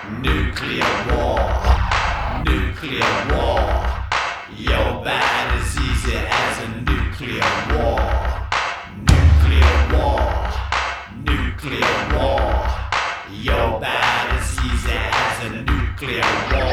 Nuclear war, nuclear war. You're bad as easy as a nuclear war. Nuclear war, nuclear war. You're bad as easy as a nuclear war.